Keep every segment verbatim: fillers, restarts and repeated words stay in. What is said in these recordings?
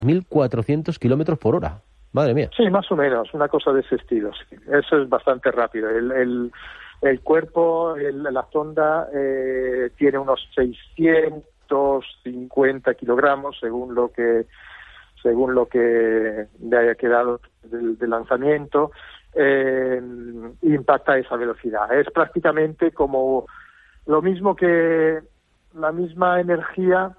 mil cuatrocientos kilómetros por hora. Madre mía. Sí, más o menos, una cosa de ese estilo. Sí. Eso es bastante rápido. El, el, el cuerpo, el, la sonda, eh, tiene unos seiscientos cincuenta kilogramos, según lo que según lo que le haya quedado del, del lanzamiento. Eh, impacta a esa velocidad. Es prácticamente como lo mismo que la misma energía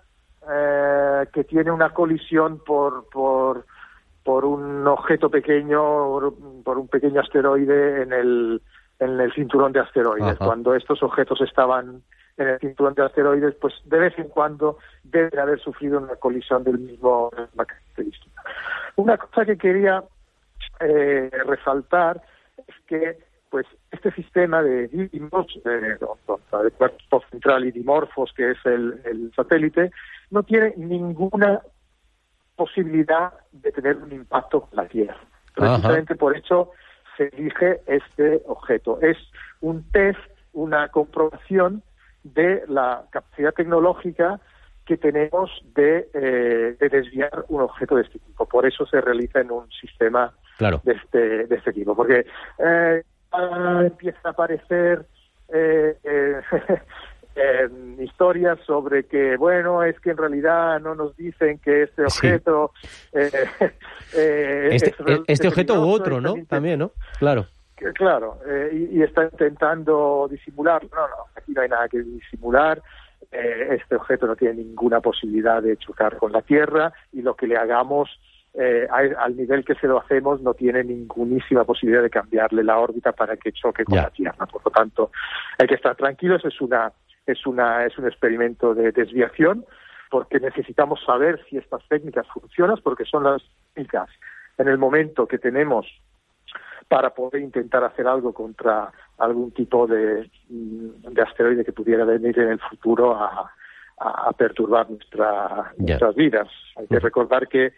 eh, que tiene una colisión por por por un objeto pequeño, por un pequeño asteroide en el en el cinturón de asteroides. Ajá. Cuando estos objetos estaban en el cinturón de asteroides, pues de vez en cuando deben haber sufrido una colisión del mismo de la misma característica. Una cosa que quería eh, resaltar es que pues este sistema de dimos, de, de cuerpo central y dimorfos, que es el, el satélite, no tiene ninguna posibilidad de tener un impacto con la Tierra. Precisamente Ajá. por eso se elige este objeto. Es un test, una comprobación de la capacidad tecnológica que tenemos de, eh, de desviar un objeto de este tipo. Por eso se realiza en un sistema claro. de este de este tipo. Porque eh, empieza a aparecer eh, eh, eh, historias sobre que, bueno, es que en realidad no nos dicen que este objeto... Sí. Eh, eh, este, es, este objeto u otro, ¿no? También, ¿no? Claro. Claro, eh, y, y está intentando disimular. No, no, aquí no hay nada que disimular. Eh, este objeto no tiene ninguna posibilidad de chocar con la Tierra y lo que le hagamos, eh, a, al nivel que se lo hacemos, no tiene ningunísima posibilidad de cambiarle la órbita para que choque con yeah. la Tierra. Por lo tanto, hay que estar tranquilos. Es una, es una, es un experimento de desviación, porque necesitamos saber si estas técnicas funcionan, porque son las técnicas en el momento que tenemos para poder intentar hacer algo contra algún tipo de, de asteroide que pudiera venir en el futuro a, a, a perturbar nuestra, yeah. nuestras vidas. Hay que recordar que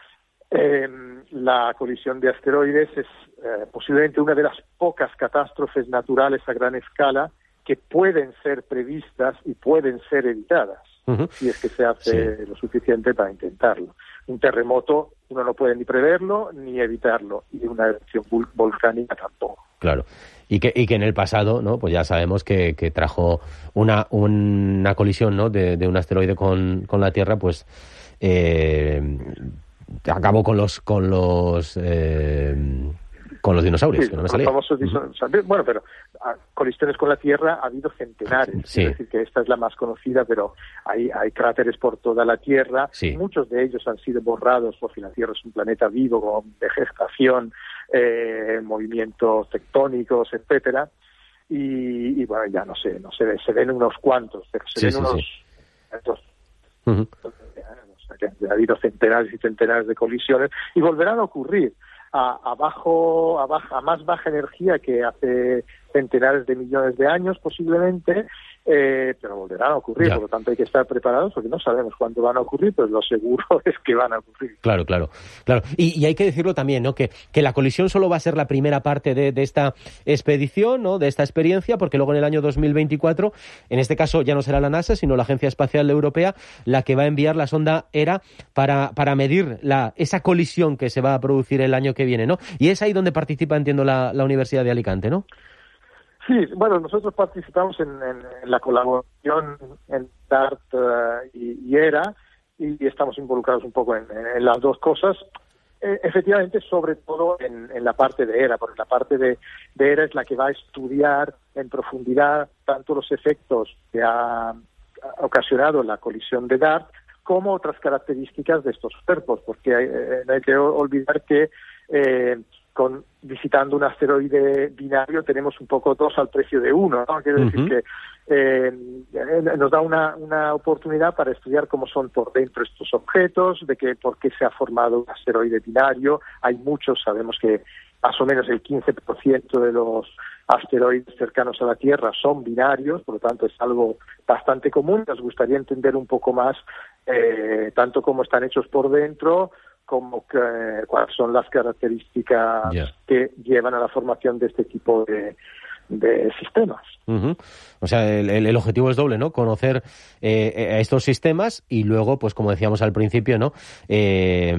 eh, la colisión de asteroides es eh, posiblemente una de las pocas catástrofes naturales a gran escala que pueden ser previstas y pueden ser evitadas, uh-huh. si es que se hace sí. lo suficiente para intentarlo. Un terremoto uno no puede ni preverlo ni evitarlo, y una erupción volcánica tampoco. Claro, y que y que en el pasado, ¿no? Pues ya sabemos que, que trajo una una colisión, ¿no? de, de un asteroide con, con la Tierra, pues eh, acabó con los con los eh, con los dinosaurios, sí, que no me salía. Famosos dinosaurios. Bueno, pero a, colisiones con la Tierra ha habido centenares. Sí. Es decir, que esta es la más conocida, pero hay, hay cráteres por toda la Tierra. Sí. Muchos de ellos han sido borrados porque la Tierra es un planeta vivo, con vegetación, eh, movimientos tectónicos, etcétera. Y, y bueno, ya no sé, no se ve, se ven unos cuantos, pero se sí, ven sí, unos... Sí. Estos, uh-huh. o sea, que ha habido centenares y centenares de colisiones y volverán a ocurrir. A, a, bajo, a, baja, a más baja energía que hace centenares de millones de años posiblemente, eh, pero volverán a ocurrir, ya. Por lo tanto hay que estar preparados porque no sabemos cuándo van a ocurrir, pero lo seguro es que van a ocurrir. Claro, claro, claro. Y, y hay que decirlo también, ¿no? Que, que la colisión solo va a ser la primera parte de, de esta expedición, ¿no? De esta experiencia, porque luego en el año dos mil veinticuatro, en este caso ya no será la NASA, sino la Agencia Espacial Europea, la que va a enviar la sonda ERA para, para medir la, esa colisión que se va a producir el año que viene, ¿no? Y es ahí donde participa, entiendo, la, la Universidad de Alicante, ¿no? Sí, bueno, nosotros participamos en, en, en la colaboración en DART uh, y, y ERA, y estamos involucrados un poco en, en las dos cosas. Eh, efectivamente, sobre todo en, en la parte de ERA, porque la parte de, de ERA es la que va a estudiar en profundidad tanto los efectos que ha ocasionado la colisión de DART como otras características de estos cuerpos, porque hay, eh, no hay que olvidar que eh, con visitando un asteroide binario tenemos un poco dos al precio de uno, ¿no? Quiero uh-huh. decir que eh, nos da una, una oportunidad para estudiar cómo son por dentro estos objetos, de que por qué se ha formado un asteroide binario. Hay muchos, sabemos que más o menos el quince por ciento de los asteroides cercanos a la Tierra son binarios, por lo tanto es algo bastante común. Nos gustaría entender un poco más eh, tanto cómo están hechos por dentro, como que, cuáles son las características yeah. que llevan a la formación de este tipo de, de sistemas. Uh-huh. O sea, el, el objetivo es doble, ¿no? Conocer eh, estos sistemas y luego, pues como decíamos al principio, ¿no? Eh,